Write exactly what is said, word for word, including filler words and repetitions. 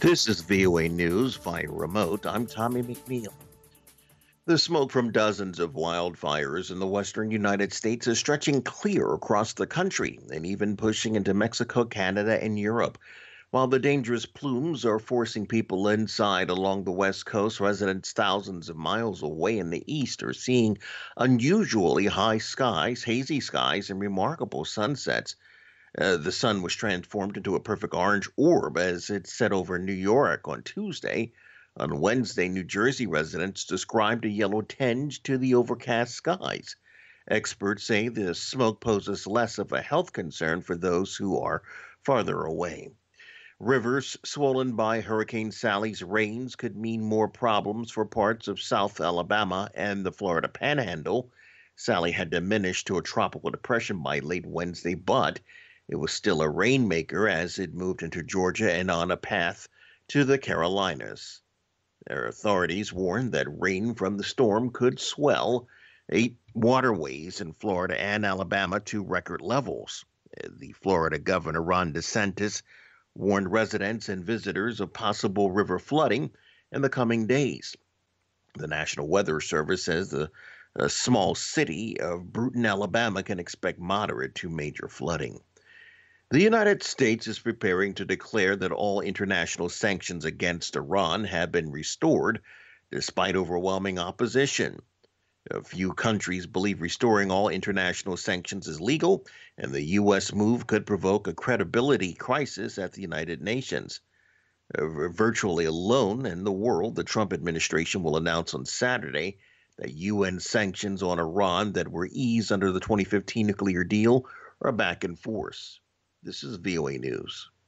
This is V O A News via remote. I'm Tommy McNeil. The smoke from dozens of wildfires in the western United States is stretching clear across the country and even pushing into Mexico, Canada, and Europe. While the dangerous plumes are forcing people inside along the west coast, residents thousands of miles away in the east are seeing unusually high skies, hazy skies, and remarkable sunsets. Uh, the sun was transformed into a perfect orange orb as it set over New York on Tuesday. On Wednesday, New Jersey residents described a yellow tinge to the overcast skies. Experts say the smoke poses less of a health concern for those who are farther away. Rivers swollen by Hurricane Sally's rains could mean more problems for parts of South Alabama and the Florida Panhandle. Sally had diminished to a tropical depression by late Wednesday, but it was still a rainmaker as it moved into Georgia and on a path to the Carolinas. Their authorities warned that rain from the storm could swell eight waterways in Florida and Alabama to record levels. The Florida Governor Ron DeSantis warned residents and visitors of possible river flooding in the coming days. The National Weather Service says the a small city of Bruton, Alabama can expect moderate to major flooding. The United States is preparing to declare that all international sanctions against Iran have been restored, despite overwhelming opposition. A few countries believe restoring all international sanctions is legal, and the U S move could provoke a credibility crisis at the United Nations. Uh, virtually alone in the world, the Trump administration will announce on Saturday that U N sanctions on Iran that were eased under the twenty fifteen nuclear deal are back in force. This is V O A News.